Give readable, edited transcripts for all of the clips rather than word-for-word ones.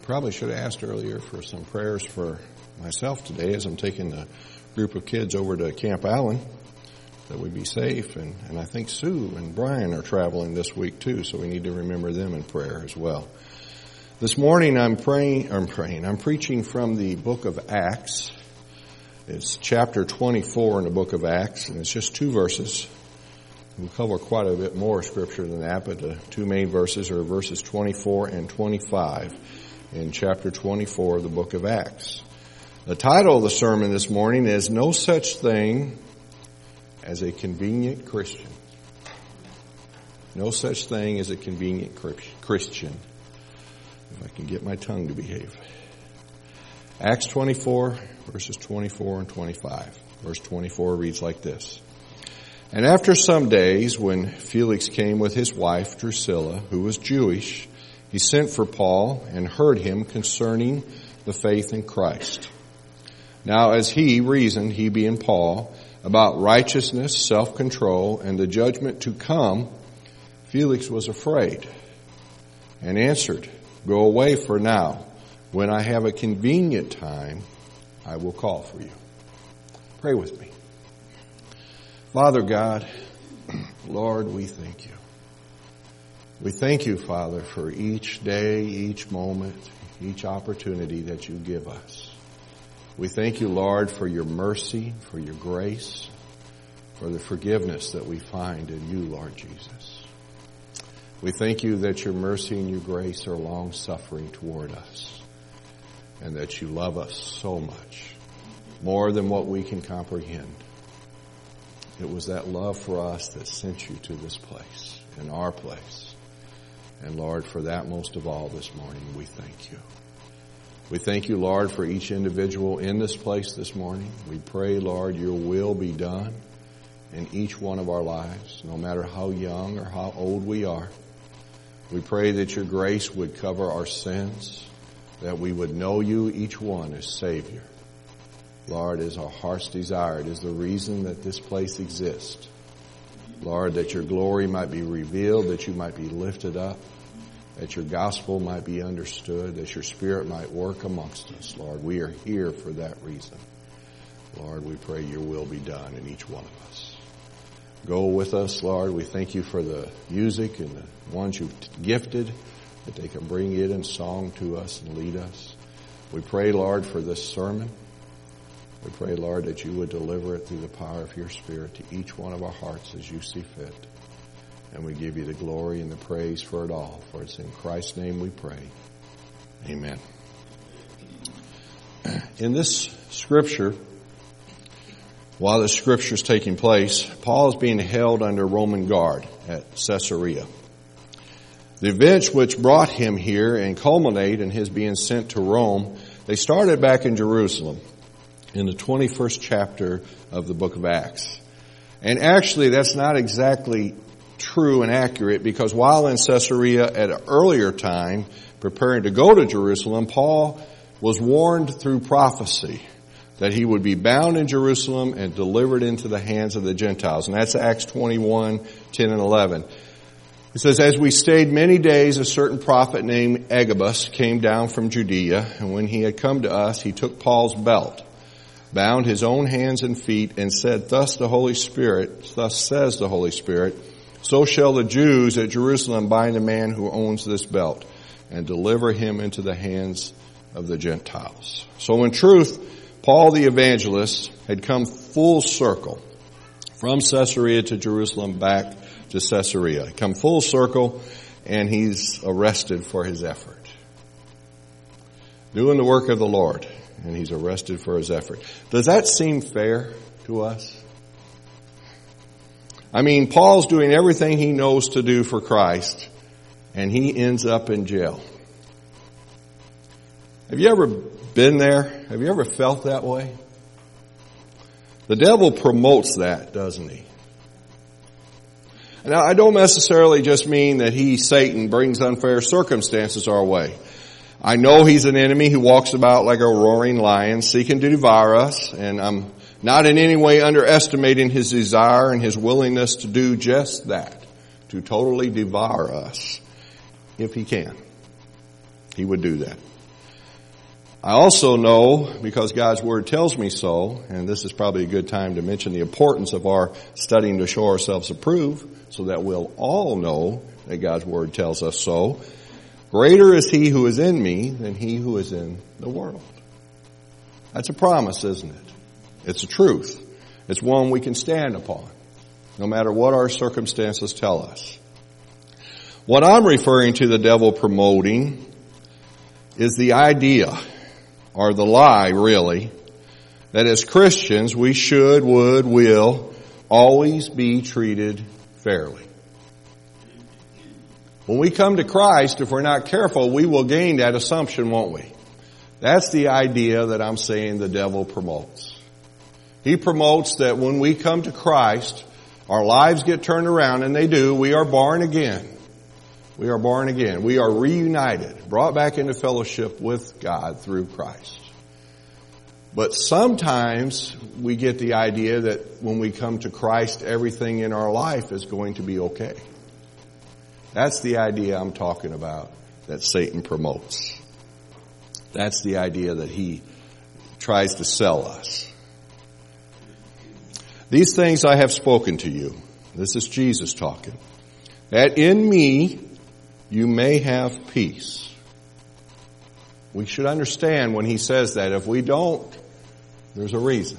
probably should have asked earlier for some prayers for myself today as I'm taking a group of kids over to Camp Allen, that we be safe. And I think Sue and Brian are traveling this week too, so we need to remember them in prayer as well. This morning I'm preaching from the book of Acts. It's chapter 24 in the book of Acts, and it's just 2 verses. We'll cover quite a bit more scripture than that, but the 2 main verses are verses 24 and 25 in chapter 24 of the book of Acts. The title of the sermon this morning is No Such Thing as a Convenient Christian. No such thing as a convenient Christian. If I can get my tongue to behave. Acts 24, verses 24 and 25. Verse 24 reads like this. And after some days, when Felix came with his wife Drusilla, who was Jewish, he sent for Paul and heard him concerning the faith in Christ. Now as he reasoned, he being Paul, about righteousness, self-control, and the judgment to come, Felix was afraid and answered, Go away for now. When I have a convenient time, I will call for you. Pray with me. Father God, Lord, we thank you. We thank you, Father, for each day, each moment, each opportunity that you give us. We thank you, Lord, for your mercy, for your grace, for the forgiveness that we find in you, Lord Jesus. We thank you that your mercy and your grace are long-suffering toward us, and that you love us so much, more than what we can comprehend. It was that love for us that sent you to this place, in our place. And Lord, for that most of all this morning, we thank you. We thank you, Lord, for each individual in this place this morning. We pray, Lord, your will be done in each one of our lives, no matter how young or how old we are. We pray that your grace would cover our sins, that we would know you, each one, as Savior. Lord, is our heart's desire. It is the reason that this place exists. Lord, that your glory might be revealed, that you might be lifted up, that your gospel might be understood, that your Spirit might work amongst us. Lord, we are here for that reason. Lord, we pray your will be done in each one of us. Go with us, Lord. We thank you for the music and the ones you've gifted, that they can bring it in song to us and lead us. We pray, Lord, for this sermon. We pray, Lord, that you would deliver it through the power of your Spirit to each one of our hearts as you see fit. And we give you the glory and the praise for it all. For it's in Christ's name we pray. Amen. In this scripture, while this scripture is taking place, Paul is being held under Roman guard at Caesarea. The events which brought him here and culminate in his being sent to Rome, they started back in Jerusalem in the 21st chapter of the book of Acts. And actually, that's not exactly true and accurate, because while in Caesarea at an earlier time, preparing to go to Jerusalem, Paul was warned through prophecy that he would be bound in Jerusalem and delivered into the hands of the Gentiles. And that's Acts 21, 10 and 11. It says, As we stayed many days, a certain prophet named Agabus came down from Judea, and when he had come to us, he took Paul's belt, bound his own hands and feet, and said, Thus says the Holy Spirit, so shall the Jews at Jerusalem bind the man who owns this belt, and deliver him into the hands of the Gentiles. So in truth, Paul the evangelist had come full circle from Caesarea to Jerusalem back to Caesarea. Come full circle, and he's arrested for his effort. Doing the work of the Lord, and he's arrested for his effort. Does that seem fair to us? I mean, Paul's doing everything he knows to do for Christ, and he ends up in jail. Have you ever been there? Have you ever felt that way? The devil promotes that, doesn't he? Now, I don't necessarily just mean that Satan, brings unfair circumstances our way. I know he's an enemy who walks about like a roaring lion, seeking to devour us, and I'm not in any way underestimating his desire and his willingness to do just that, to totally devour us, if he can. He would do that. I also know, because God's Word tells me so, and this is probably a good time to mention the importance of our studying to show ourselves approved, so that we'll all know that God's Word tells us so. Greater is He who is in me than he who is in the world. That's a promise, isn't it? It's a truth. It's one we can stand upon, no matter what our circumstances tell us. What I'm referring to the devil promoting is the idea, or the lie really, that as Christians we should, would, will always be treated fairly. When we come to Christ, if we're not careful, we will gain that assumption, won't we? That's the idea that I'm saying the devil promotes. He promotes that when we come to Christ, our lives get turned around, and they do. We are born again. We are born again. We are reunited, brought back into fellowship with God through Christ. But sometimes we get the idea that when we come to Christ, everything in our life is going to be okay. That's the idea I'm talking about that Satan promotes. That's the idea that he tries to sell us. These things I have spoken to you. This is Jesus talking. That in me you may have peace. We should understand when he says that. If we don't, there's a reason.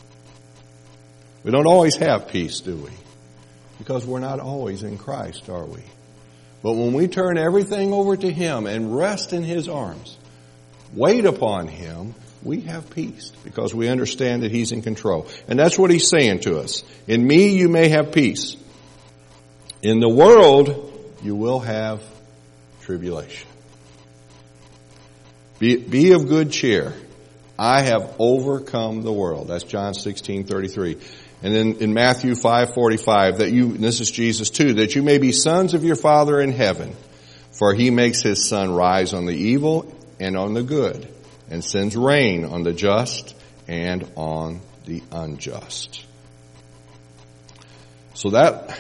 We don't always have peace, do we? Because we're not always in Christ, are we? But when we turn everything over to Him and rest in His arms, wait upon Him, we have peace because we understand that He's in control. And that's what He's saying to us. In me you may have peace. In the world you will have tribulation. Be of good cheer. I have overcome the world. That's John 16:33. And then in Matthew 5:45, that you, and this is Jesus too, that you may be sons of your Father in heaven, for He makes His sun rise on the evil and on the good, and sends rain on the just and on the unjust. So that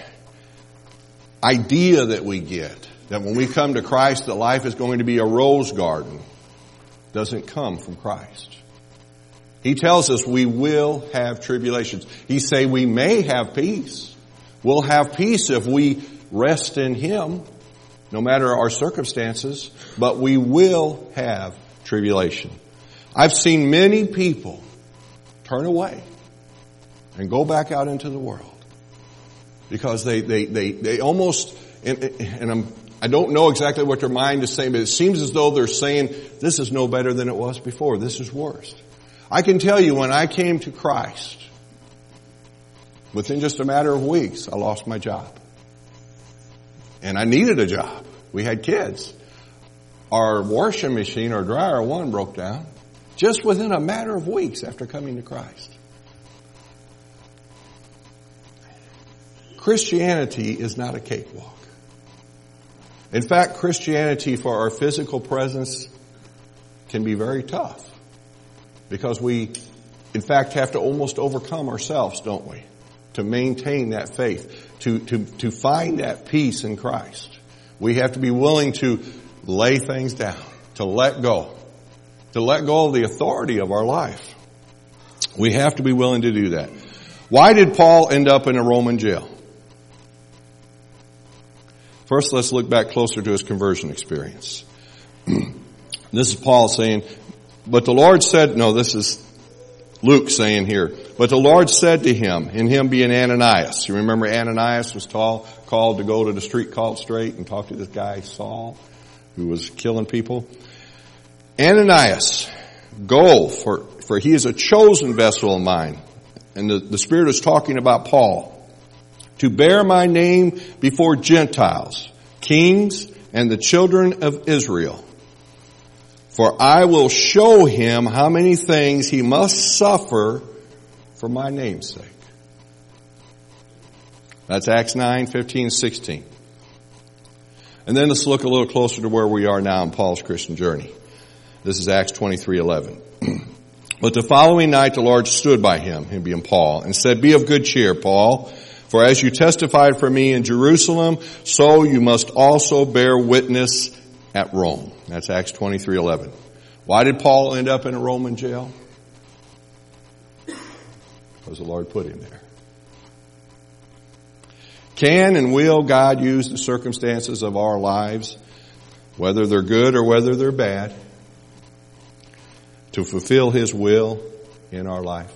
idea that we get, that when we come to Christ, that life is going to be a rose garden, doesn't come from Christ. He tells us we will have tribulations. He say we may have peace. We'll have peace if we rest in Him, no matter our circumstances, but we will have tribulation. I've seen many people turn away and go back out into the world because they almost, I don't know exactly what their mind is saying, but it seems as though they're saying, this is no better than it was before. This is worse. I can tell you when I came to Christ, within just a matter of weeks, I lost my job. And I needed a job. We had kids. Our washing machine, our dryer, one broke down just within a matter of weeks after coming to Christ. Christianity is not a cakewalk. In fact, Christianity for our physical presence can be very tough. Because we, in fact, have to almost overcome ourselves, don't we? To maintain that faith, to find that peace in Christ. We have to be willing to lay things down, to let go of the authority of our life. We have to be willing to do that. Why did Paul end up in a Roman jail? First, let's look back closer to his conversion experience. This is Paul saying, but the Lord said, no, this is Luke saying here, but the Lord said to him, in him being Ananias. You remember Ananias was called to go to the street called Straight and talk to this guy Saul, who was killing people. Ananias, go, for he is a chosen vessel of mine. And the Spirit is talking about Paul. To bear my name before Gentiles, kings, and the children of Israel. For I will show him how many things he must suffer for my name's sake. That's Acts 9:15-16. And then let's look a little closer to where we are now in Paul's Christian journey. This is Acts 23:11. But the following night the Lord stood by him being Paul, and said, be of good cheer, Paul, for as you testified for me in Jerusalem, so you must also bear witness at Rome. That's Acts 23:11. Why did Paul end up in a Roman jail? Because the Lord put him there. Can and will God use the circumstances of our lives, whether they're good or whether they're bad, to fulfill His will in our life?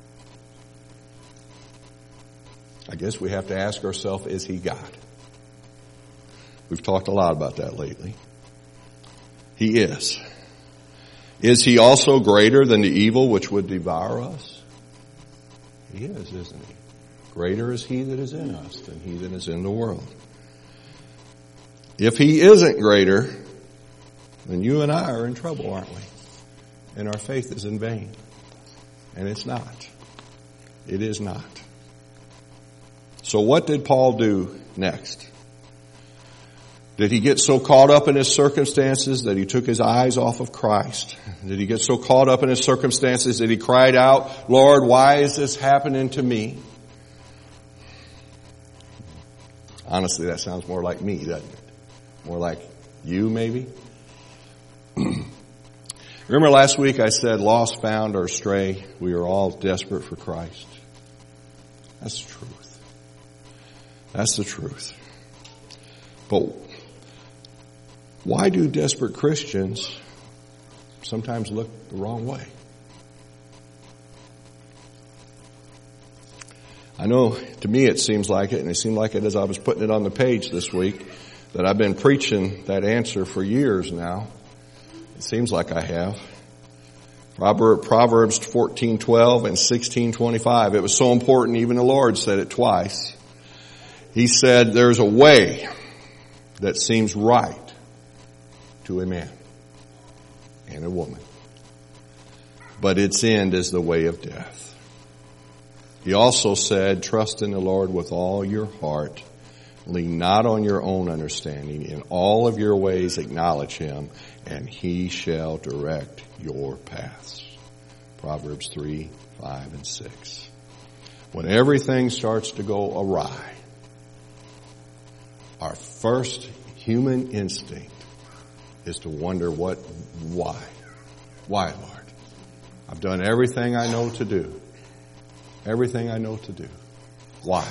I guess we have to ask ourselves, is He God? We've talked a lot about that lately. He is. Is He also greater than the evil which would devour us? He is, isn't He? Greater is He that is in us than he that is in the world. If He isn't greater, then you and I are in trouble, aren't we? And our faith is in vain. And it's not. It is not. So what did Paul do next? Did he get so caught up in his circumstances that he took his eyes off of Christ? Did he get so caught up in his circumstances that he cried out, Lord, why is this happening to me? Honestly, that sounds more like me, doesn't it? More like you, maybe? Remember last week I said, lost, found, or stray, we are all desperate for Christ. That's the truth. That's the truth. But why do desperate Christians sometimes look the wrong way? I know, to me it seems like it, and it seemed like it as I was putting it on the page this week, that I've been preaching that answer for years now. It seems like I have. Proverbs 14:12 and 16:25. It was so important, even the Lord said it twice. He said, there's a way that seems right to a man and a woman, but its end is the way of death. He also said, trust in the Lord with all your heart. Lean not on your own understanding. In all of your ways acknowledge Him, and He shall direct your paths. Proverbs 3, 5, and 6. When everything starts to go awry, our first human instinct is to wonder why? Why, Lord? I've done everything I know to do. Everything I know to do. Why?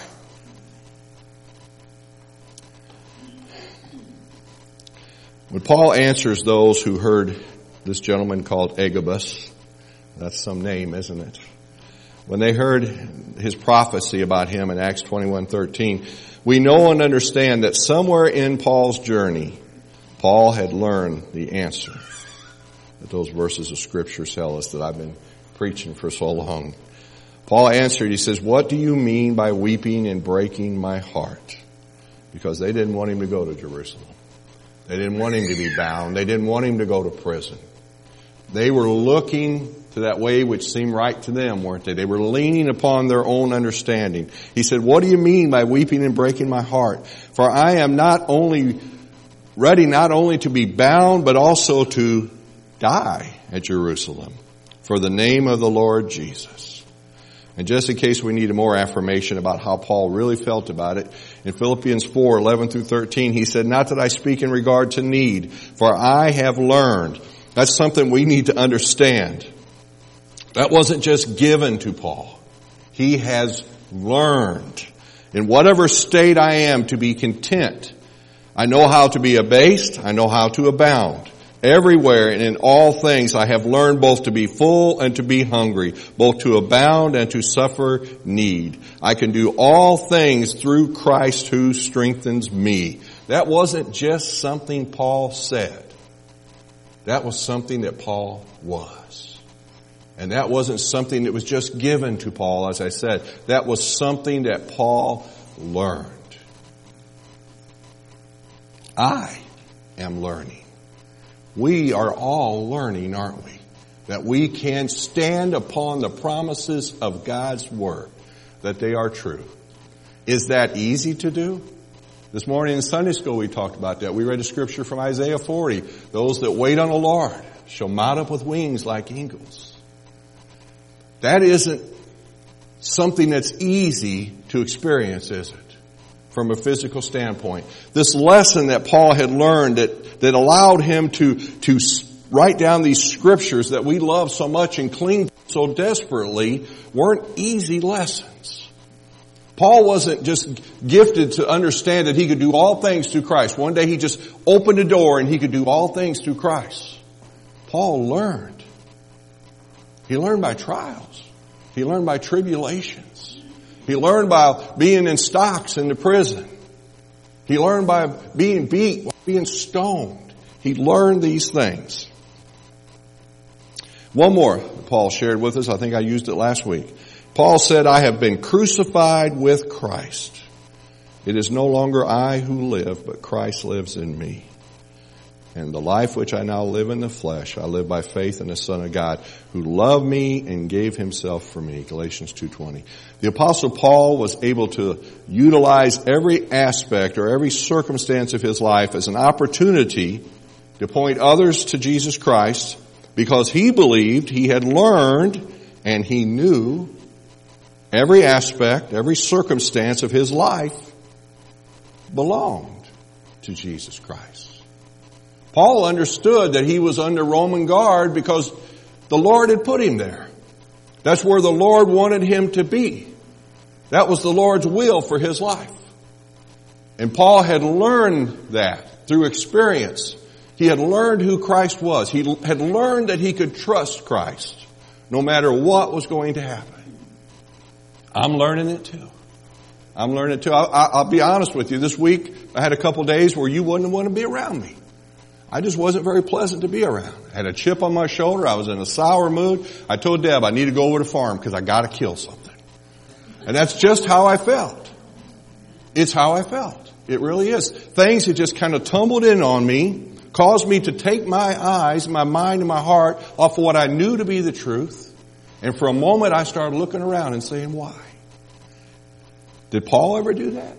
When Paul answers those who heard this gentleman called Agabus, that's some name, isn't it? When they heard his prophecy about him in Acts 21:13, we know and understand that somewhere in Paul's journey, Paul had learned the answer that those verses of Scripture tell us that I've been preaching for so long. Paul answered, he says, what do you mean by weeping and breaking my heart? Because they didn't want him to go to Jerusalem. They didn't want him to be bound. They didn't want him to go to prison. They were looking to that way which seemed right to them, weren't they? They were leaning upon their own understanding. He said, what do you mean by weeping and breaking my heart? For I am ready not only to be bound, but also to die at Jerusalem for the name of the Lord Jesus. And just in case we need more affirmation about how Paul really felt about it, in Philippians 4:11 through 13, he said, not that I speak in regard to need, for I have learned. That's something we need to understand. That wasn't just given to Paul. He has learned. In whatever state I am, to be content. I know how to be abased. I know how to abound. Everywhere and in all things I have learned both to be full and to be hungry, both to abound and to suffer need. I can do all things through Christ who strengthens me. That wasn't just something Paul said. That was something that Paul was. And that wasn't something that was just given to Paul, as I said. That was something that Paul learned. I am learning. We are all learning, aren't we? That we can stand upon the promises of God's Word, that they are true. Is that easy to do? This morning in Sunday school we talked about that. We read a scripture from Isaiah 40. Those that wait on the Lord shall mount up with wings like eagles. That isn't something that's easy to experience, is it? From a physical standpoint. This lesson that Paul had learned that allowed him to write down these scriptures that we love so much and cling to so desperately weren't easy lessons. Paul wasn't just gifted to understand that he could do all things through Christ. One day he just opened a door and he could do all things through Christ. Paul learned. He learned by trials. He learned by tribulations. He learned by being in stocks in the prison. He learned by being beat, being stoned. He learned these things. One more Paul shared with us. I think I used it last week. Paul said, I have been crucified with Christ. It is no longer I who live, but Christ lives in me. And the life which I now live in the flesh, I live by faith in the Son of God, who loved me and gave himself for me. Galatians 2:20. The Apostle Paul was able to utilize every aspect or every circumstance of his life as an opportunity to point others to Jesus Christ, because he believed, he had learned, and he knew every aspect, every circumstance of his life belonged to Jesus Christ. Paul understood that he was under Roman guard because the Lord had put him there. That's where the Lord wanted him to be. That was the Lord's will for his life. And Paul had learned that through experience. He had learned who Christ was. He had learned that he could trust Christ no matter what was going to happen. I'm learning it too. I'm learning it too. I'll be honest with you. This week, I had a couple days where you wouldn't want to be around me. I just wasn't very pleasant to be around. I had a chip on my shoulder. I was in a sour mood. I told Deb I need to go over to the farm because I got to kill something. And that's just how I felt. It's how I felt. It really is. Things had just kind of tumbled in on me, caused me to take my eyes, my mind, and my heart off of what I knew to be the truth. And for a moment, I started looking around and saying, why? Did Paul ever do that?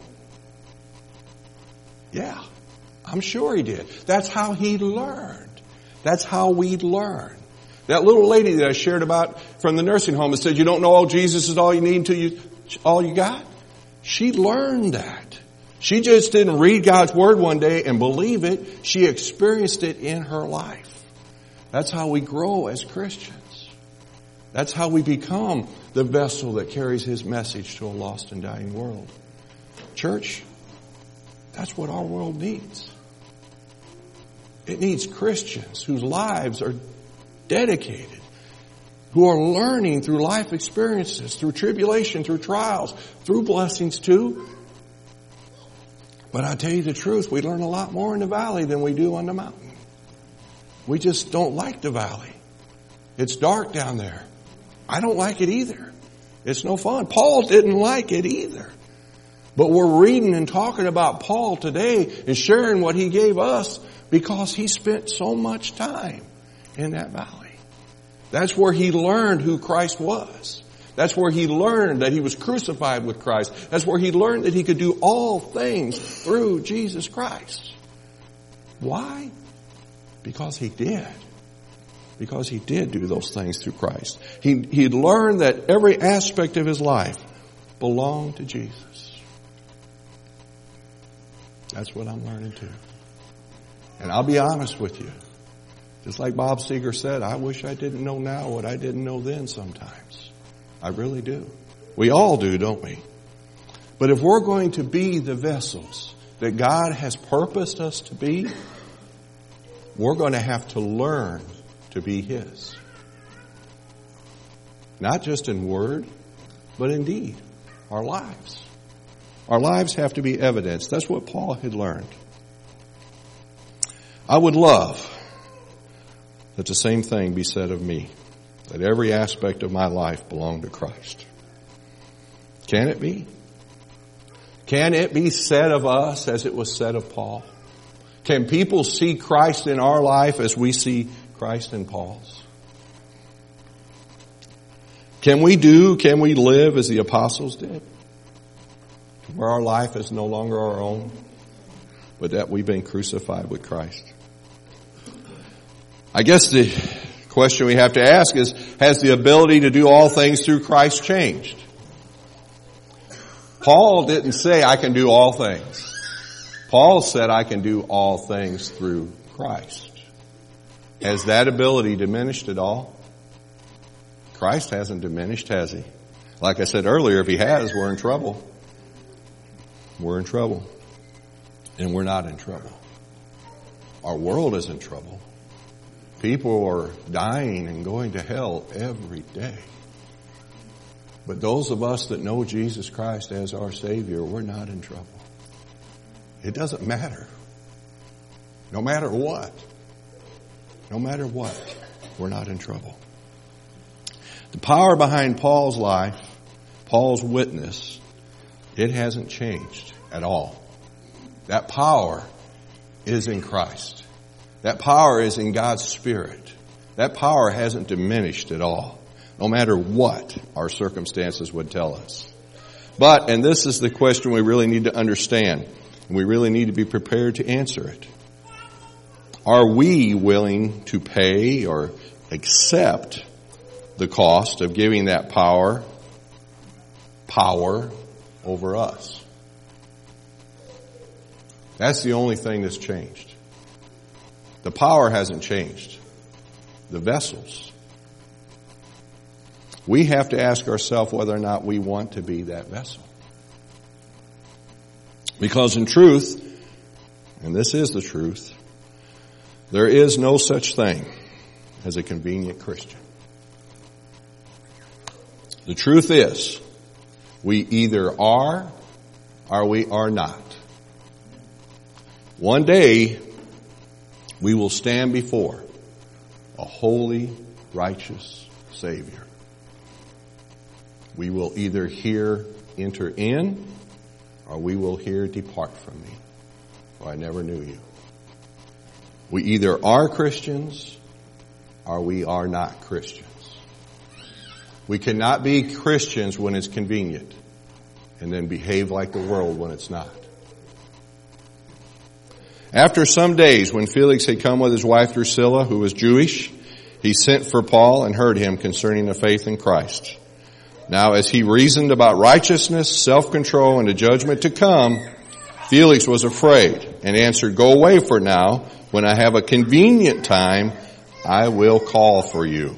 Yeah, I'm sure he did. That's how he learned. That's how we learn. That little lady that I shared about from the nursing home that said, you don't know all Jesus is all you need until all you got? She learned that. She just didn't read God's Word one day and believe it. She experienced it in her life. That's how we grow as Christians. That's how we become the vessel that carries His message to a lost and dying world. Church, that's what our world needs. It needs Christians whose lives are dedicated, who are learning through life experiences, through tribulation, through trials, through blessings too. But I tell you the truth, we learn a lot more in the valley than we do on the mountain. We just don't like the valley. It's dark down there. I don't like it either. It's no fun. Paul didn't like it either. But we're reading and talking about Paul today and sharing what he gave us because he spent so much time in that valley. That's where he learned who Christ was. That's where he learned that he was crucified with Christ. That's where he learned that he could do all things through Jesus Christ. Why? Because he did. Because he did do those things through Christ. He'd learned that every aspect of his life belonged to Jesus. That's what I'm learning too. And I'll be honest with you. Just like Bob Seger said, I wish I didn't know now what I didn't know then sometimes. I really do. We all do, don't we? But if we're going to be the vessels that God has purposed us to be, we're going to have to learn to be His. Not just in word, but in deed. Our lives. Our lives have to be evidence. That's what Paul had learned. I would love that the same thing be said of me. That every aspect of my life belonged to Christ. Can it be? Can it be said of us as it was said of Paul? Can people see Christ in our life as we see Christ in Paul's? Can we live as the apostles did? Where our life is no longer our own, but that we've been crucified with Christ. I guess the question we have to ask is, has the ability to do all things through Christ changed? Paul didn't say, I can do all things. Paul said, I can do all things through Christ. Has that ability diminished at all? Christ hasn't diminished, has he? Like I said earlier, if he has, we're in trouble. We're in trouble. And we're not in trouble. Our world is in trouble. People are dying and going to hell every day. But those of us that know Jesus Christ as our Savior, we're not in trouble. It doesn't matter. No matter what. No matter what, we're not in trouble. The power behind Paul's life, Paul's witness, it hasn't changed at all. That power is in Christ. That power is in God's Spirit. That power hasn't diminished at all, no matter what our circumstances would tell us. But, and this is the question we really need to understand, and we really need to be prepared to answer it. Are we willing to pay or accept the cost of giving that power over us? That's the only thing that's changed. The power hasn't changed. The vessels. We have to ask ourselves whether or not we want to be that vessel. Because in truth, and this is the truth, there is no such thing as a convenient Christian. The truth is, we either are or we are not. One day, we will stand before a holy, righteous Savior. We will either hear, enter in, or we will hear, depart from me, for I never knew you. We either are Christians or we are not Christians. We cannot be Christians when it's convenient and then behave like the world when it's not. After some days, when Felix had come with his wife Drusilla, who was Jewish, he sent for Paul and heard him concerning the faith in Christ. Now, as he reasoned about righteousness, self-control, and the judgment to come, Felix was afraid and answered, "Go away for now. When I have a convenient time, I will call for you."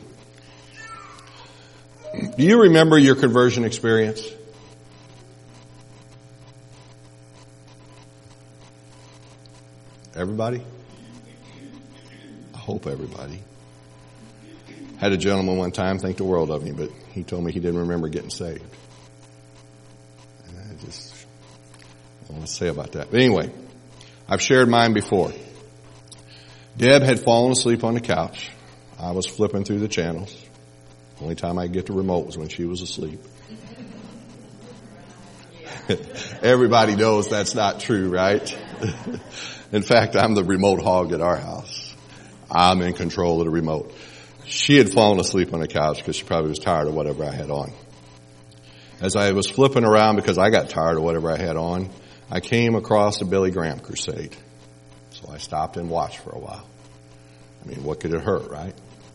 Do you remember your conversion experience? Everybody? I hope everybody. Had a gentleman one time think the world of me, but he told me he didn't remember getting saved. And I don't want to say about that. But anyway, I've shared mine before. Deb had fallen asleep on the couch. I was flipping through the channels. Only time I get the remote was when she was asleep. Everybody knows that's not true, right? In fact, I'm the remote hog at our house. I'm in control of the remote. She had fallen asleep on the couch because she probably was tired of whatever I had on. As I was flipping around because I got tired of whatever I had on, I came across the Billy Graham crusade. So I stopped and watched for a while. I mean, what could it hurt, right?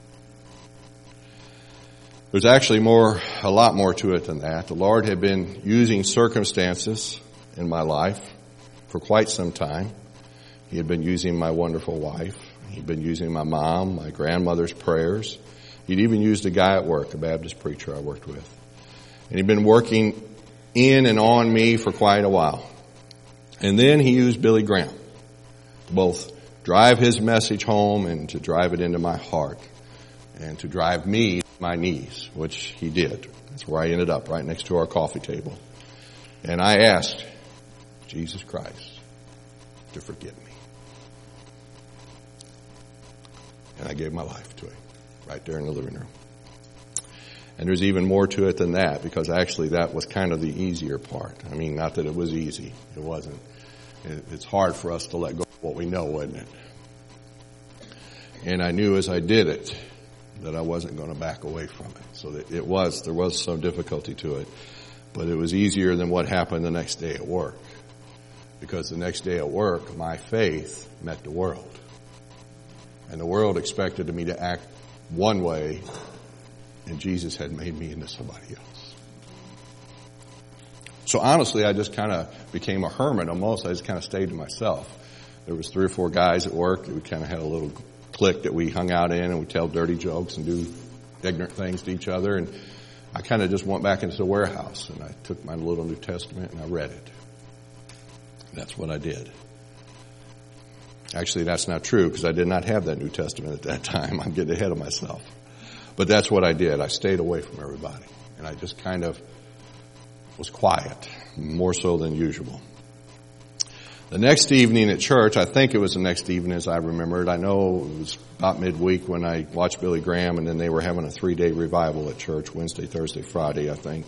There's actually a lot more to it than that. The Lord had been using circumstances in my life for quite some time. He had been using my wonderful wife. He'd been using my mom, my grandmother's prayers. He'd even used a guy at work, a Baptist preacher I worked with. And he'd been working in and on me for quite a while. And then he used Billy Graham to both drive his message home and to drive it into my heart and to drive me to my knees, which he did. That's where I ended up, right next to our coffee table. And I asked Jesus Christ to forgive me. And I gave my life to him right there in the living room. And there's even more to it than that, because actually that was kind of the easier part. I mean, not that it was easy. It wasn't. It's hard for us to let go of what we know, isn't it? And I knew as I did it that I wasn't going to back away from it. So that there was some difficulty to it. But it was easier than what happened the next day at work. Because the next day at work, my faith met the world. And the world expected me to act one way, and Jesus had made me into somebody else. So honestly, I just kind of became a hermit almost. I just kind of stayed to myself. There was 3 or 4 guys at work. We kind of had a little clique that we hung out in, and we tell dirty jokes and do ignorant things to each other. And I kind of just went back into the warehouse, and I took my little New Testament and I read it. That's what I did. Actually, that's not true, because I did not have that New Testament at that time. I'm getting ahead of myself. But that's what I did. I stayed away from everybody. And I just kind of was quiet, more so than usual. The next evening at church, I think it was the next evening as I remembered. I know it was about midweek when I watched Billy Graham, and then they were having a 3-day revival at church, Wednesday, Thursday, Friday, I think.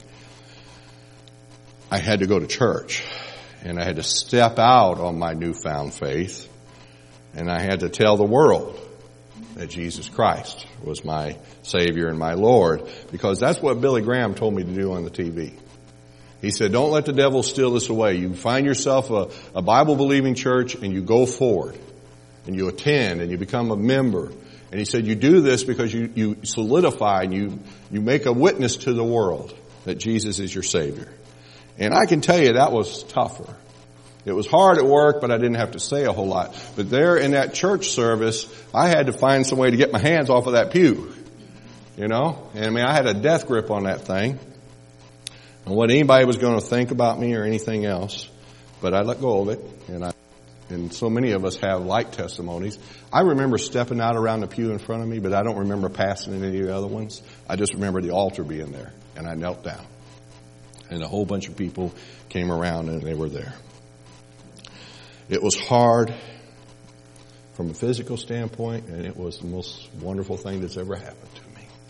I had to go to church, and I had to step out on my newfound faith, and I had to tell the world that Jesus Christ was my Savior and my Lord, because that's what Billy Graham told me to do on the TV. He said, don't let the devil steal this away. You find yourself a Bible-believing church, and you go forward, and you attend, and you become a member. And he said, you do this because you solidify and you make a witness to the world that Jesus is your Savior. And I can tell you that was tougher. It was hard at work, but I didn't have to say a whole lot. But there in that church service, I had to find some way to get my hands off of that pew. You know? And I mean, I had a death grip on that thing. And what anybody was going to think about me or anything else. But I let go of it. And so many of us have like testimonies. I remember stepping out around the pew in front of me, but I don't remember passing any of the other ones. I just remember the altar being there. And I knelt down. And a whole bunch of people came around and they were there. It was hard from a physical standpoint, and it was the most wonderful thing that's ever happened to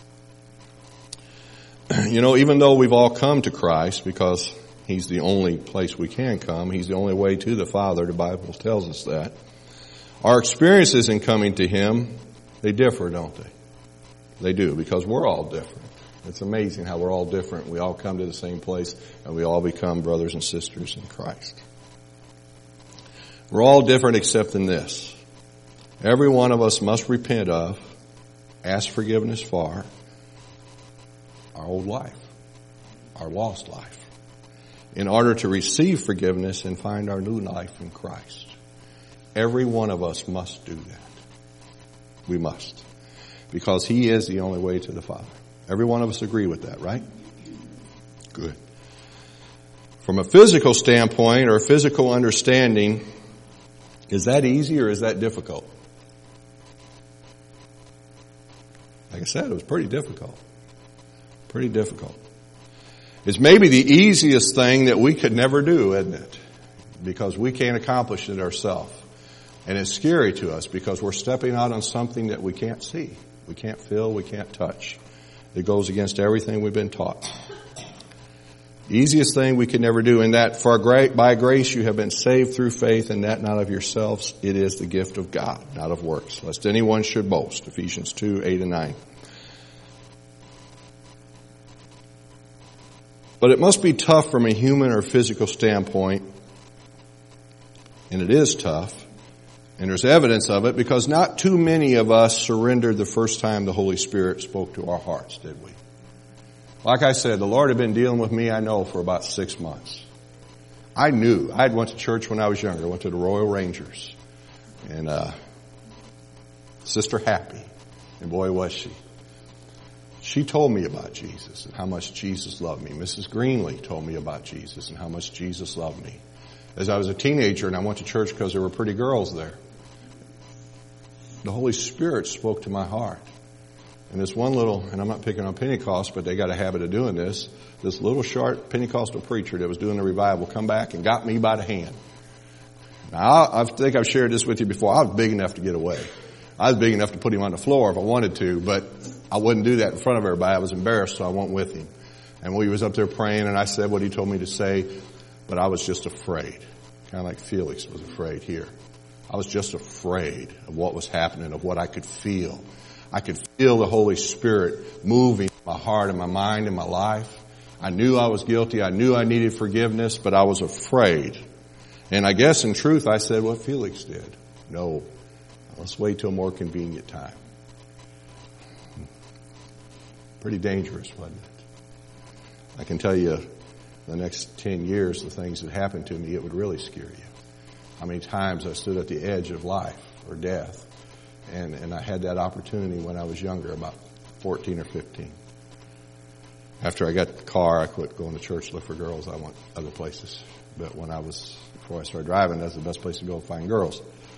me. You know, even though we've all come to Christ, because He's the only place we can come, He's the only way to the Father, the Bible tells us that, our experiences in coming to Him, they differ, don't they? They do, because we're all different. It's amazing how we're all different. We all come to the same place, and we all become brothers and sisters in Christ. We're all different except in this. Every one of us must repent of, ask forgiveness for, our old life, our lost life, in order to receive forgiveness and find our new life in Christ. Every one of us must do that. We must. Because He is the only way to the Father. Every one of us agree with that, right? Good. From a physical standpoint or physical understanding, is that easy or is that difficult? Like I said, it was pretty difficult. Pretty difficult. It's maybe the easiest thing that we could never do, isn't it? Because we can't accomplish it ourselves. And it's scary to us because we're stepping out on something that we can't see. We can't feel, we can't touch. It goes against everything we've been taught. Easiest thing we could never do, in that by grace you have been saved through faith, and that not of yourselves. It is the gift of God, not of works, lest anyone should boast. Ephesians 2:8-9. But it must be tough from a human or physical standpoint, and it is tough, and there's evidence of it, because not too many of us surrendered the first time the Holy Spirit spoke to our hearts, did we? Like I said, the Lord had been dealing with me, I know, for about 6 months. I knew. I went to church when I was younger. I went to the Royal Rangers. And Sister Happy, and boy was she. She told me about Jesus and how much Jesus loved me. Mrs. Greenlee told me about Jesus and how much Jesus loved me. As I was a teenager and I went to church because there were pretty girls there, the Holy Spirit spoke to my heart. And this one little, and I'm not picking on Pentecost, but they got a habit of doing this little short Pentecostal preacher that was doing the revival come back and got me by the hand. Now, I think I've shared this with you before. I was big enough to get away. I was big enough to put him on the floor if I wanted to, but I wouldn't do that in front of everybody. I was embarrassed, so I went with him. And we was up there praying, and I said what he told me to say, but I was just afraid. Kind of like Felix was afraid here. I was just afraid of what was happening, of what I could feel. I could feel the Holy Spirit moving my heart and my mind and my life. I knew I was guilty. I knew I needed forgiveness, but I was afraid. And I guess in truth, I said what Felix did. No, let's wait till a more convenient time. Pretty dangerous, wasn't it? I can tell you the next 10 years, the things that happened to me, it would really scare you. How many times I stood at the edge of life or death. And I had that opportunity when I was younger, about 14 or 15. After I got the car, I quit going to church to look for girls. I went other places. But before I started driving, that's the best place to go to find girls.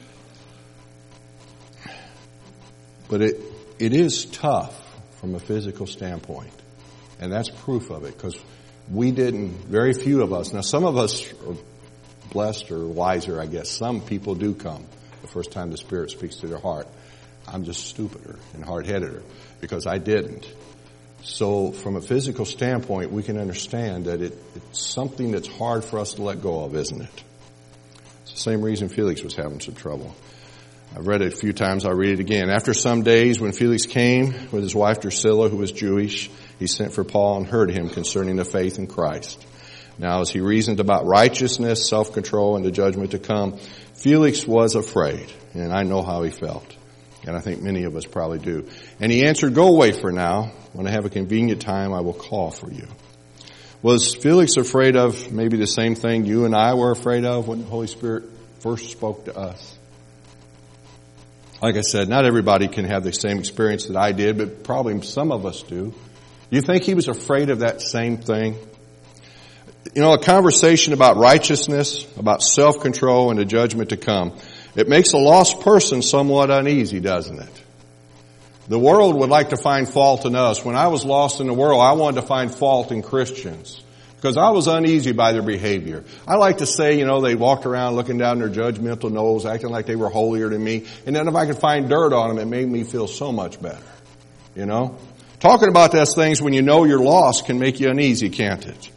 But it is tough from a physical standpoint. And that's proof of it, because very few of us, now some of us are blessed or wiser, I guess. Some people do come the first time the Spirit speaks to their heart. I'm just stupider and hard-headeder because I didn't. So from a physical standpoint, we can understand that it's something that's hard for us to let go of, isn't it? It's the same reason Felix was having some trouble. I've read it a few times. I'll read it again. After some days, when Felix came with his wife Drusilla, who was Jewish, he sent for Paul and heard him concerning the faith in Christ. Now, as he reasoned about righteousness, self-control, and the judgment to come, Felix was afraid, and I know how he felt. And I think many of us probably do. And he answered, "Go away for now. When I have a convenient time, I will call for you." Was Felix afraid of maybe the same thing you and I were afraid of when the Holy Spirit first spoke to us? Like I said, not everybody can have the same experience that I did, but probably some of us do. You think he was afraid of that same thing? You know, a conversation about righteousness, about self-control, and the judgment to come, it makes a lost person somewhat uneasy, doesn't it? The world would like to find fault in us. When I was lost in the world, I wanted to find fault in Christians because I was uneasy by their behavior. I like to say, they walked around looking down their judgmental nose, acting like they were holier than me. And then if I could find dirt on them, it made me feel so much better. Talking about those things when you know you're lost can make you uneasy, can't it?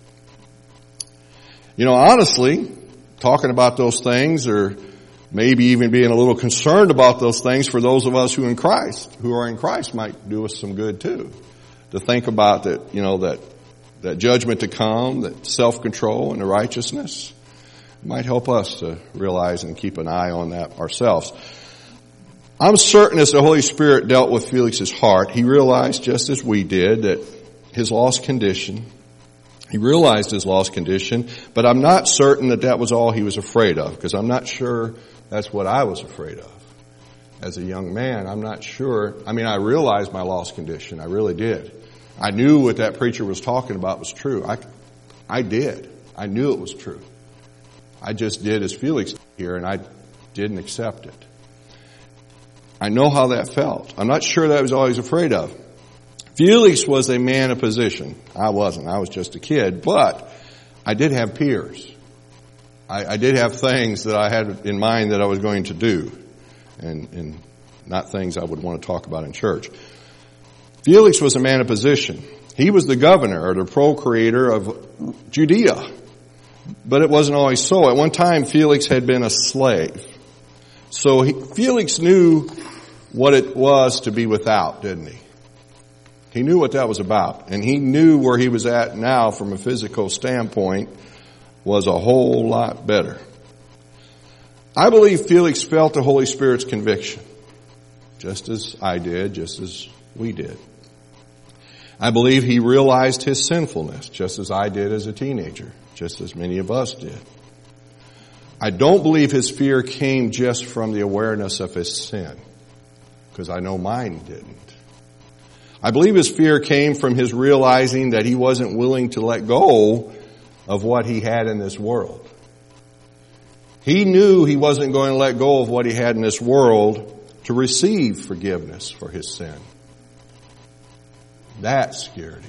Honestly, talking about those things, or maybe even being a little concerned about those things for those of us who are in Christ might do us some good too. To think about that, that judgment to come, that self-control and the righteousness might help us to realize and keep an eye on that ourselves. I'm certain as the Holy Spirit dealt with Felix's heart, he realized, just as we did, that his lost condition. He realized his lost condition, but I'm not certain that was all he was afraid of, because I'm not sure that's what I was afraid of. As a young man, I'm not sure. I realized my lost condition. I really did. I knew what that preacher was talking about was true. I did. I knew it was true. I just did as Felix did here, and I didn't accept it. I know how that felt. I'm not sure that was all he was afraid of. Felix was a man of position. I wasn't. I was just a kid. But I did have peers. I did have things that I had in mind that I was going to do. And not things I would want to talk about in church. Felix was a man of position. He was the governor or the procurator of Judea. But it wasn't always so. At one time, Felix had been a slave. So Felix knew what it was to be without, didn't he? He knew what that was about. And he knew where he was at now from a physical standpoint was a whole lot better. I believe Felix felt the Holy Spirit's conviction, just as I did, just as we did. I believe he realized his sinfulness, just as I did as a teenager, just as many of us did. I don't believe his fear came just from the awareness of his sin, because I know mine didn't. I believe his fear came from his realizing that he wasn't willing to let go of what he had in this world. He knew he wasn't going to let go of what he had in this world to receive forgiveness for his sin. That scared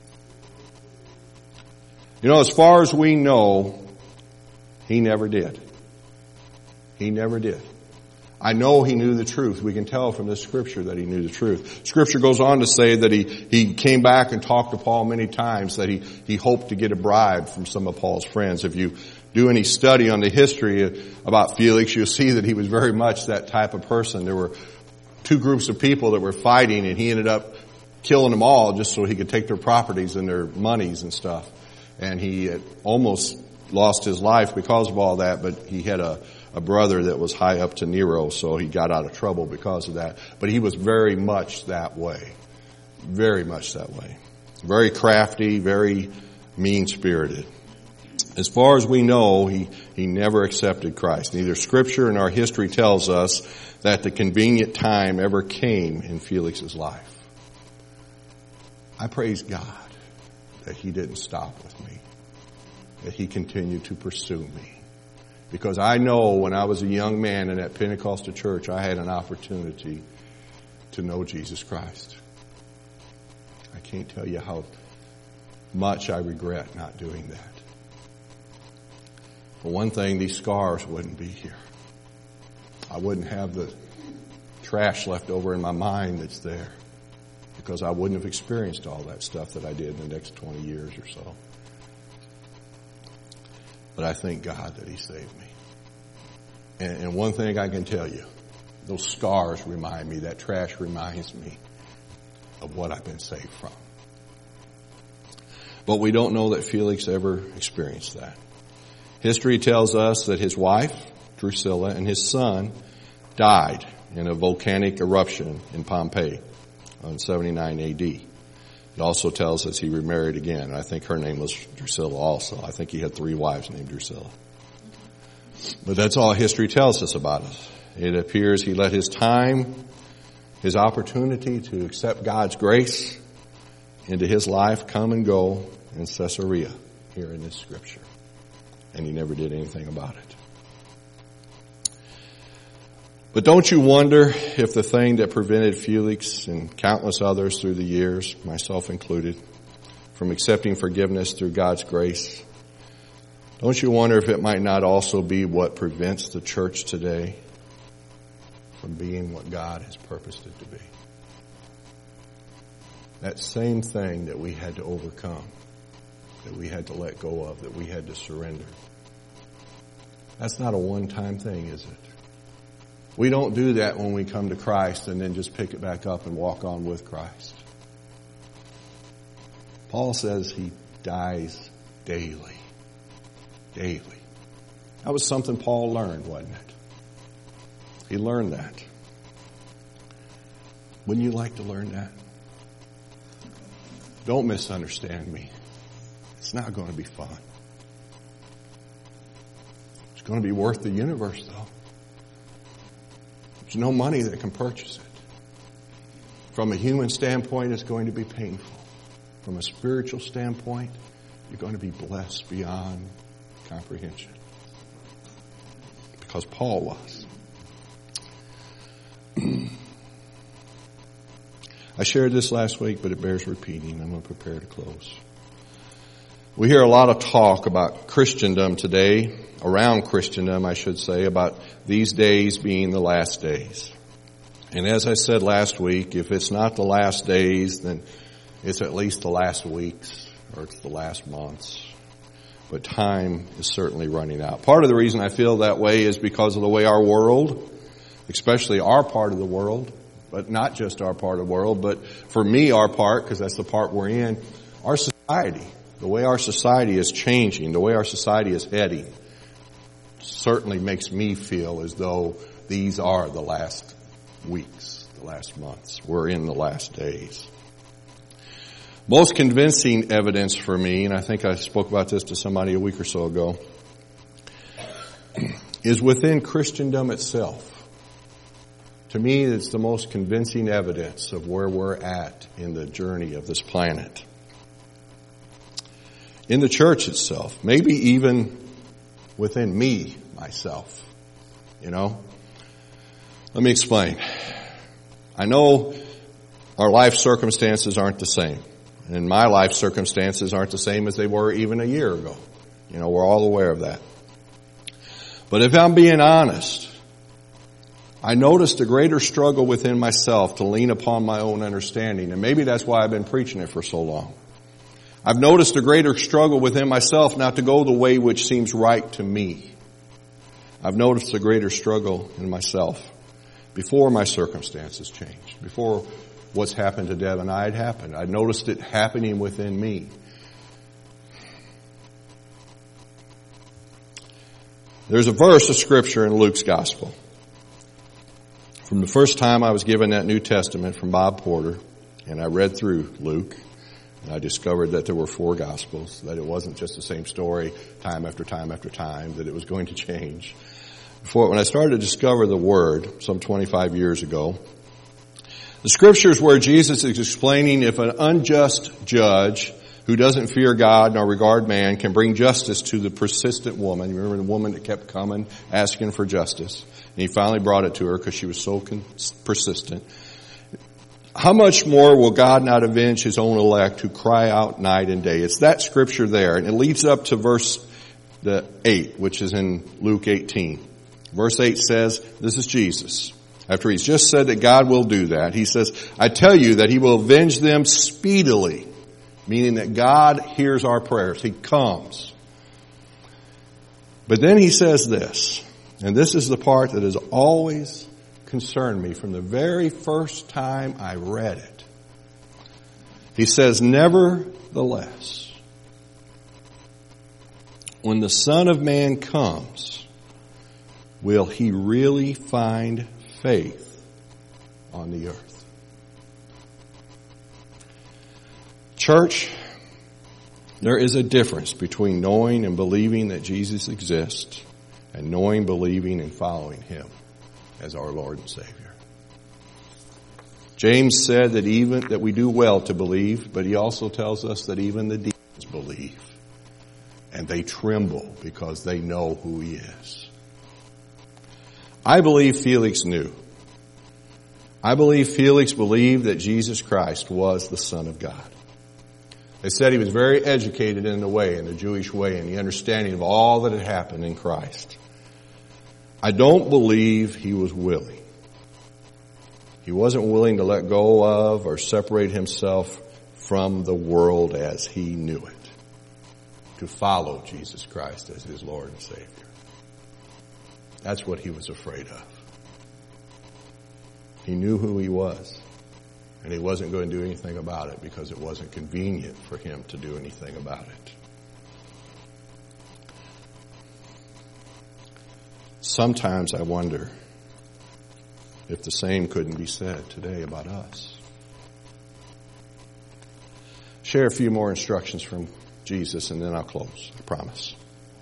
him. As far as we know, he never did. He never did. I know he knew the truth. We can tell from this scripture that he knew the truth. Scripture goes on to say that he came back and talked to Paul many times, that he hoped to get a bribe from some of Paul's friends. If you do any study on the history about Felix, you'll see that he was very much that type of person. There were two groups of people that were fighting, and he ended up killing them all just so he could take their properties and their monies and stuff. And he almost lost his life because of all that, but he had a brother that was high up to Nero, so he got out of trouble because of that. But he was very much that way. Very much that way. Very crafty, very mean-spirited. As far as we know, he never accepted Christ. Neither Scripture nor history tells us that the convenient time ever came in Felix's life. I praise God that he didn't stop with me, that he continued to pursue me. Because I know when I was a young man in that Pentecostal church, I had an opportunity to know Jesus Christ. I can't tell you how much I regret not doing that. For one thing, these scars wouldn't be here. I wouldn't have the trash left over in my mind that's there, because I wouldn't have experienced all that stuff that I did in the next 20 years or so. But I thank God that he saved me. And one thing I can tell you, those scars remind me, that trash reminds me of what I've been saved from. But we don't know that Felix ever experienced that. History tells us that his wife, Drusilla, and his son died in a volcanic eruption in Pompeii on 79 AD. It also tells us he remarried again. I think her name was Drusilla also. I think he had 3 wives named Drusilla. But that's all history tells us about it. It appears he let his time, his opportunity to accept God's grace into his life come and go in Caesarea here in this scripture. And he never did anything about it. But don't you wonder if the thing that prevented Felix and countless others through the years, myself included, from accepting forgiveness through God's grace, don't you wonder if it might not also be what prevents the church today from being what God has purposed it to be? That same thing that we had to overcome, that we had to let go of, that we had to surrender. That's not a one-time thing, is it? We don't do that when we come to Christ and then just pick it back up and walk on with Christ. Paul says he dies daily. Daily. That was something Paul learned, wasn't it? He learned that. Wouldn't you like to learn that? Don't misunderstand me. It's not going to be fun. It's going to be worth the universe, though. There's no money that can purchase it. From a human standpoint, it's going to be painful. From a spiritual standpoint, you're going to be blessed beyond comprehension. Because Paul was. I shared this last week, but it bears repeating. I'm going to prepare to close. We hear a lot of talk about Christendom today, around Christendom, I should say, about these days being the last days. And as I said last week, if it's not the last days, then it's at least the last weeks, or it's the last months. But time is certainly running out. Part of the reason I feel that way is because of the way our world, especially our part of the world, but not just our part of the world, but for me, our part, because that's the part we're in, our society, the way our society is changing, the way our society is heading, certainly makes me feel as though these are the last weeks, the last months. We're in the last days. Most convincing evidence for me, and I think I spoke about this to somebody a week or so ago, is within Christendom itself. To me, it's the most convincing evidence of where we're at in the journey of this planet. In the church itself, maybe even within me, myself, you know. Let me explain. I know our life circumstances aren't the same. And my life circumstances aren't the same as they were even a year ago. You know, we're all aware of that. But if I'm being honest, I noticed a greater struggle within myself to lean upon my own understanding. And maybe that's why I've been preaching it for so long. I've noticed a greater struggle within myself not to go the way which seems right to me. I've noticed a greater struggle in myself before my circumstances changed, before what's happened to Deb and I had happened. I noticed it happening within me. There's a verse of Scripture in Luke's Gospel. From the first time I was given that New Testament from Bob Porter, and I read through Luke, And I discovered that there were 4 Gospels, that it wasn't just the same story time after time after time, that it was going to change. When I started to discover the Word some 25 years ago, the Scriptures where Jesus is explaining if an unjust judge who doesn't fear God nor regard man can bring justice to the persistent woman. You remember the woman that kept coming, asking for justice. And he finally brought it to her because she was so persistent. How much more will God not avenge his own elect who cry out night and day? It's that scripture there. And it leads up to verse 8, which is in Luke 18. Verse 8 says, this is Jesus. After he's just said that God will do that, he says, I tell you that he will avenge them speedily. Meaning that God hears our prayers. He comes. But then he says this, and this is the part that has always concerned me from the very first time I read it. He says, nevertheless, when the Son of Man comes, will he really find faith on the earth? Church, there is a difference between knowing and believing that Jesus exists and knowing, believing, and following him as our Lord and Savior. James said that we do well to believe, but he also tells us that even the demons believe. And they tremble because they know who he is. I believe Felix knew. I believe Felix believed that Jesus Christ was the Son of God. They said he was very educated in the Jewish way, and the understanding of all that had happened in Christ. I don't believe he was willing. He wasn't willing to let go of or separate himself from the world as he knew it, to follow Jesus Christ as his Lord and Savior. That's what he was afraid of. He knew who he was. And he wasn't going to do anything about it because it wasn't convenient for him to do anything about it. Sometimes I wonder if the same couldn't be said today about us. Share a few more instructions from Jesus and then I'll close, I promise.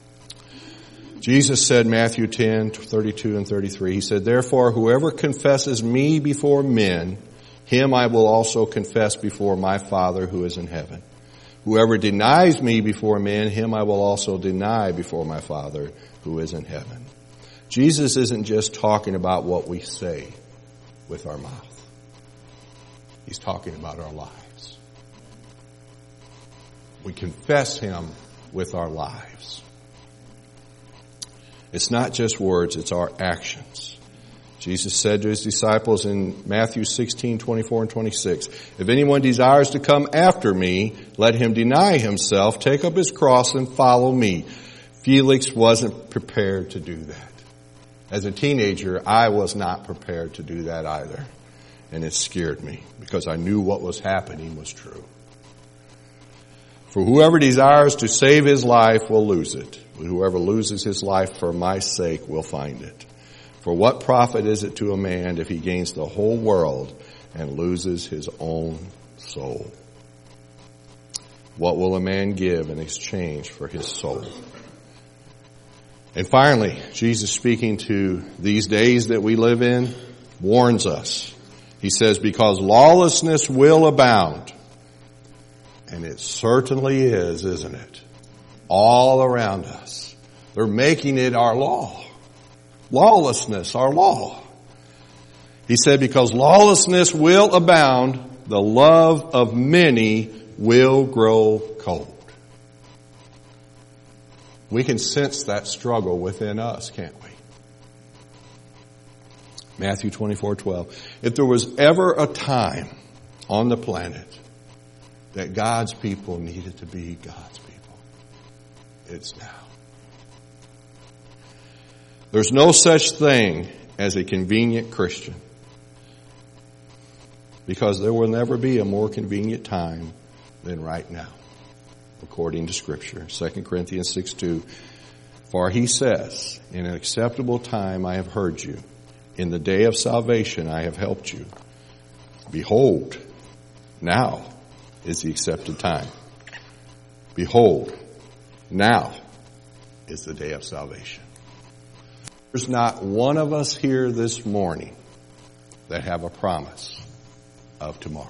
Jesus said, Matthew 10, 32 and 33, he said, therefore, whoever confesses me before men, him I will also confess before my Father who is in heaven. Whoever denies me before men, him I will also deny before my Father who is in heaven. Jesus isn't just talking about what we say with our mouth. He's talking about our lives. We confess him with our lives. It's not just words, it's our actions. Jesus said to his disciples in Matthew 16, 24 and 26, if anyone desires to come after me, let him deny himself, take up his cross and follow me. Felix wasn't prepared to do that. As a teenager, I was not prepared to do that either. And it scared me because I knew what was happening was true. For whoever desires to save his life will lose it. But whoever loses his life for my sake will find it. For what profit is it to a man if he gains the whole world and loses his own soul? What will a man give in exchange for his soul? And finally, Jesus, speaking to these days that we live in, warns us. He says, because lawlessness will abound. And it certainly is, isn't it? All around us. They're making it our law. Lawlessness, our law. He said, because lawlessness will abound, the love of many will grow cold. We can sense that struggle within us, can't we? Matthew 24:12. If there was ever a time on the planet that God's people needed to be God's people, it's now. There's no such thing as a convenient Christian, because there will never be a more convenient time than right now, according to Scripture. 2 Corinthians 6:2. For he says, in an acceptable time I have heard you. In the day of salvation I have helped you. Behold, now is the accepted time. Behold, now is the day of salvation. There's not one of us here this morning that have a promise of tomorrow.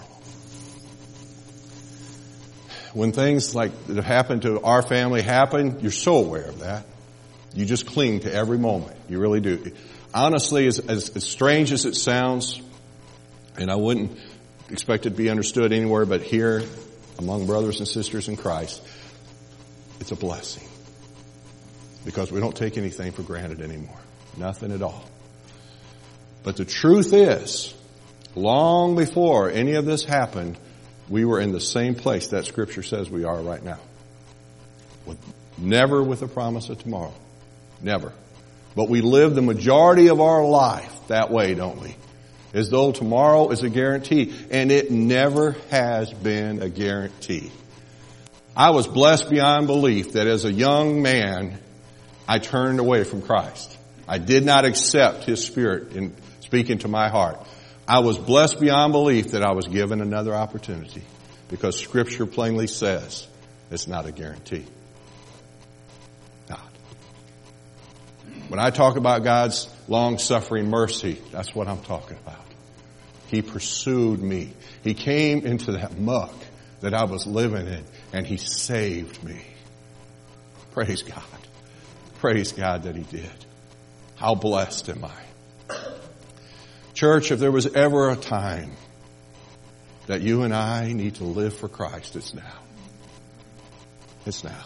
When things like that have happened to our family happen, you're so aware of that. You just cling to every moment. You really do. Honestly, as strange as it sounds, and I wouldn't expect it to be understood anywhere but here among brothers and sisters in Christ, it's a blessing. Because we don't take anything for granted anymore. Nothing at all. But the truth is, long before any of this happened, we were in the same place that Scripture says we are right now. Never with a promise of tomorrow. Never. But we live the majority of our life that way, don't we? As though tomorrow is a guarantee. And it never has been a guarantee. I was blessed beyond belief that as a young man, I turned away from Christ. I did not accept His Spirit in speaking to my heart. I was blessed beyond belief that I was given another opportunity because Scripture plainly says it's not a guarantee. Not. When I talk about God's long-suffering mercy, that's what I'm talking about. He pursued me. He came into that muck that I was living in, and He saved me. Praise God. Praise God that He did. How blessed am I? Church, if there was ever a time that you and I need to live for Christ, it's now. It's now.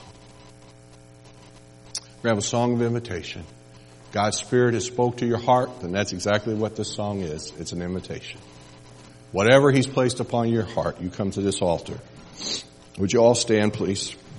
We have a song of invitation. God's Spirit has spoke to your heart, and that's exactly what this song is. It's an invitation. Whatever He's placed upon your heart, you come to this altar. Would you all stand, please?